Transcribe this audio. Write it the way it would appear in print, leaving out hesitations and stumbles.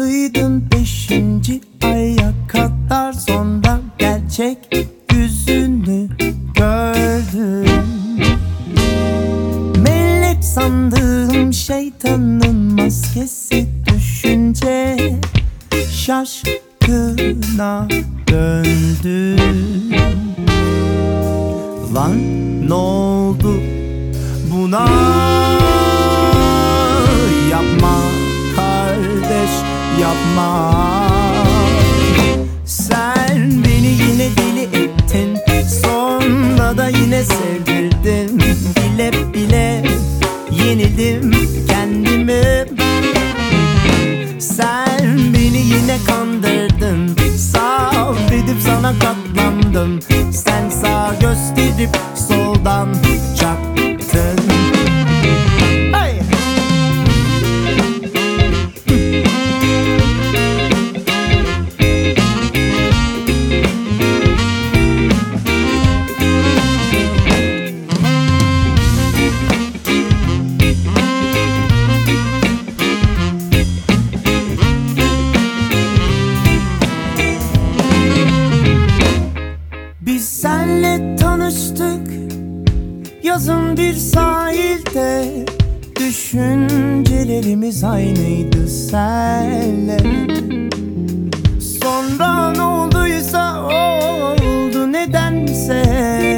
Varlıydın 5. aya kadar, sonra gerçek yüzünü gördüm. Melek sandığım şeytanın maskesi düşünce şaşkına döndüm. Lan ne oldu buna? Yapma kardeş, yapma. Sen beni yine deli ettin, sonra da yine sevdirdin. Bile bile yenildim kendimi. Sen beni yine kandırdın, sabredip sana katlandım. Sen sağ gösterip soldan çaktın. Hey! Biz senle tanıştık yazın bir sahilde. Düşüncelerimiz aynıydı senle. Sonra ne olduysa oldu nedense.